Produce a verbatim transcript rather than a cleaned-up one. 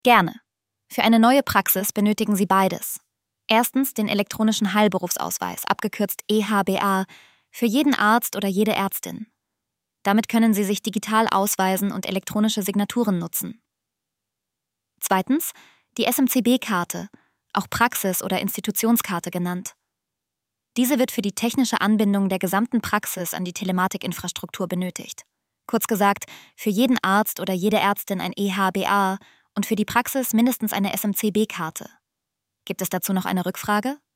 Gerne. Für eine neue Praxis benötigen Sie beides. Erstens den elektronischen Heilberufsausweis, abgekürzt E H B A, für jeden Arzt oder jede Ärztin. Damit können Sie sich digital ausweisen und elektronische Signaturen nutzen. Zweitens die S M C B-Karte, auch Praxis- oder Institutionskarte genannt. Diese wird für die technische Anbindung der gesamten Praxis an die Telematikinfrastruktur benötigt. Kurz gesagt, für jeden Arzt oder jede Ärztin ein E H B A und für die Praxis mindestens eine S M C B-Karte. Gibt es dazu noch eine Rückfrage?